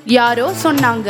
யாரோ சொன்னாங்க.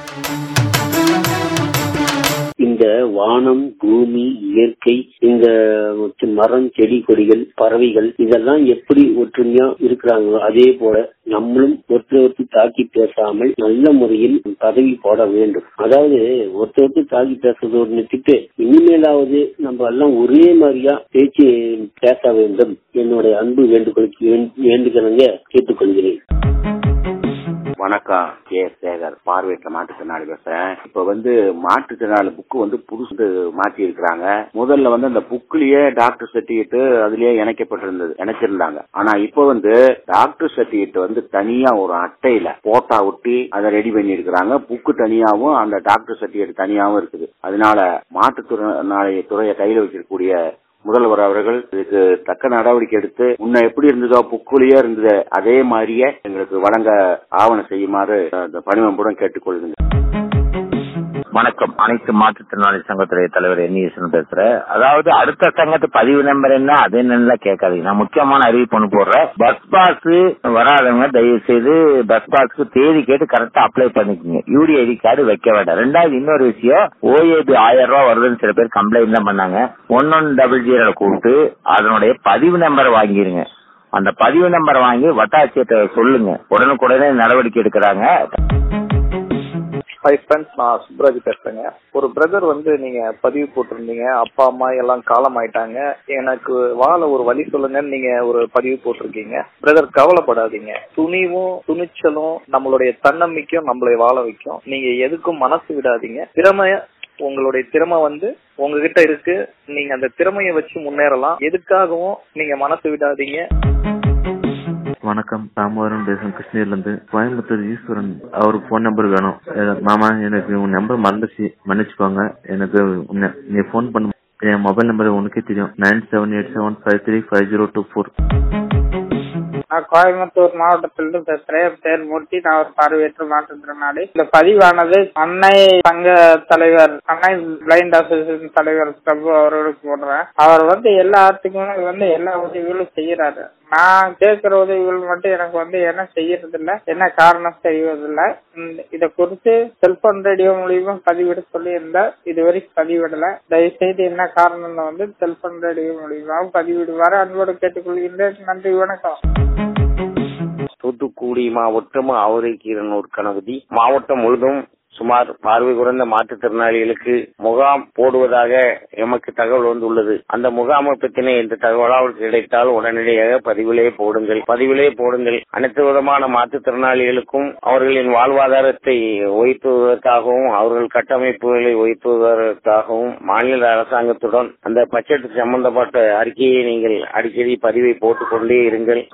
இந்த வானம், பூமி, இயற்கை, இந்த மரம், செடி, கொடிகள், பறவைகள் இதெல்லாம் எப்படி ஒற்றுமையா இருக்கிறாங்களோ அதே போல நம்மளும் ஒருத்தருக்கு தாக்கி பேசாமல் நல்ல முறையில் பதவி போட வேண்டும். அதாவது ஒருத்தருக்கு தாக்கி பேசுறது ஒரு நிறுத்திட்டு இனிமேலாவது நம்ம எல்லாம் ஒரே மாதிரியா பேச்சு பேச வேண்டும். என்னுடைய அன்பு வேண்டுகிறேங்க, கேட்டுக்கொள்கிறேன். வணக்கம், கே சேகர், பார்வையற்ற மாற்றுத்திறனாளி பேசுறேன். இப்ப மாற்றுத்திறனாளி புக்கு புதுசு மாற்றி இருக்கிறாங்க. முதல்ல அந்த புக்லயே டாக்டர் சர்டிபிகேட் அதுலயே இணைச்சிருந்தாங்க. ஆனா இப்ப டாக்டர் சர்டிபிகேட் தனியா ஒரு அட்டையில போட்டா ஒட்டி அதை ரெடி பண்ணி இருக்கிறாங்க. புக்கு தனியாவும் அந்த டாக்டர் சர்டிபிகேட் தனியாவும் இருக்குது. அதனால மாற்றுத்திறனாளி துறையை கையில வச்சிருக்கக்கூடிய முதல்வர் அவர்கள் இதுக்கு தக்க நடவடிக்கை எடுத்து முன்ன எப்படி இருந்ததோ புக்குலயே இருந்தது அதே மாதிரியே எங்களுக்கு வழங்க ஆவணம் செய்யுமாறு பணிவன்புடன் கேட்டுக்கொள்கிறேன். வணக்கம். அனைத்து மாற்றுத்திறனாளி சங்கத்துடைய தலைவர் என் பேசுறேன். அதாவது அடுத்த சங்கத்து பதிவு நம்பர் என்ன அது என்னன்னு கேட்காதீங்க. நான் முக்கியமான அறிவிப்பு ஒன்று போடுறேன். பஸ் பாஸ் வராதவங்க தயவு செய்து பஸ் பாஸ்க்கு தேதி கேட்டு கரெக்டா அப்ளை பண்ணிக்கோங்க. யூடி ஐடி கார்டு வைக்க வேண்டாம். ரெண்டாவது இன்னொரு விஷயம், ஓஏபி 1000 ரூபாய் வருதுன்னு சில பேர் கம்ப்ளைண்ட் தான் பண்ணாங்க. 1100 கூப்பிட்டு அதனுடைய பதிவு நம்பர் வாங்கிருங்க. அந்த பதிவு நம்பர் வாங்கி வட்டாட்சியத்தை சொல்லுங்க. உடனுக்குடனே நடவடிக்கை எடுக்கிறாங்க. ஹாய் ஃப்ரெண்ட்ஸ், நான் சுப்ராஜ் பேசுறேங்க. ஒரு பிரதர் நீங்க பதிவு போட்டிருந்தீங்க, அப்பா அம்மா எல்லாம் காலம் ஆயிட்டாங்க, எனக்கு வாழ ஒரு வழி சொல்லுங்கன்னு நீங்க ஒரு பதிவு போட்டிருக்கீங்க. பிரதர், கவலைப்படாதீங்க. துணிச்சலும் நம்மளுடைய தன்னம்பிக்கையும் நம்மளை வாழ வைக்கும். நீங்க எதுக்கும் மனசு விடாதீங்க. உங்களுடைய திறமை உங்ககிட்ட இருக்கு. நீங்க அந்த திறமையை வச்சு முன்னேறலாம். எதுக்காகவும் நீங்க மனசு விடாதீங்க. வணக்கம், தாமோதரன் பேசுறேன், கிருஷ்ணகிரில இருந்து. கோயம்புத்தூர் ஈஸ்வரன், அவர் போன் நம்பர் வேணும். மாமா, எனக்கு உன் நம்பர் மன்னிச்சுக்கோங்க. எனக்கு நீ போன் பண்ண என் மொபைல் நம்பர் உனக்கே தெரியும். 9787535024. நான் கோயம்புத்தூர் மாவட்டத்திலிருந்து பேசுறேன். என் பேர் மூர்த்தி. நான் ஒரு பார்வையற்ற மாற்றுத்திறனாளி. இந்த பதிவானது அன்னை சங்க தலைவர், அன்னை பிளைண்ட் அசோசியேஷன் தலைவர் பிரபு அவர்களுக்கு போடுறேன். அவர் எல்லாத்துக்குமே எல்லா உதவிகளும் செய்யறாரு. நான் கேட்கிற உதவிகள் மட்டும் எனக்கு என்ன செய்யறது இல்ல, என்ன காரணம் செய்வதில்லை. இத குறித்து செல்போன் ரேடியோ மூலியமா பதிவிட சொல்லி இருந்தா இதுவரைக்கும் பதிவிடல. தயவுசெய்து என்ன காரணம் செல்போன் ரேடியோ மூலியமா பதிவிடுவாரு அன்போடு கேட்டுக்கொள்கின்றேன். நன்றி, வணக்கம். தூத்துக்குடி மாவட்டம் ஆவரைக்கீரனூர் கணபதி மாவட்டம் முழுதும் சுமார் பார்வை குறைந்த மாற்றுத்திறனாளிகளுக்கு முகாம் போடுவதாக எமக்கு தகவல் உள்ளது. அந்த முகாமை பற்றின எந்த தகவலாவது கிடைத்தால் உடனடியாக பதிவிலே போடுங்கள். அனைத்து விதமான மாற்றுத்திறனாளிகளுக்கும் அவர்களின் வாழ்வாதாரத்தை உயர்த்துவதற்காகவும் அவர்கள் கட்டமைப்புகளை உயர்த்துவதற்காகவும் மாநில அரசாங்கத்துடன் அந்த பட்ஜெட் சம்பந்தப்பட்ட அறிக்கையை நீங்கள் அடிக்கடி பதிவை போட்டுக் கொண்டே இருங்கள்.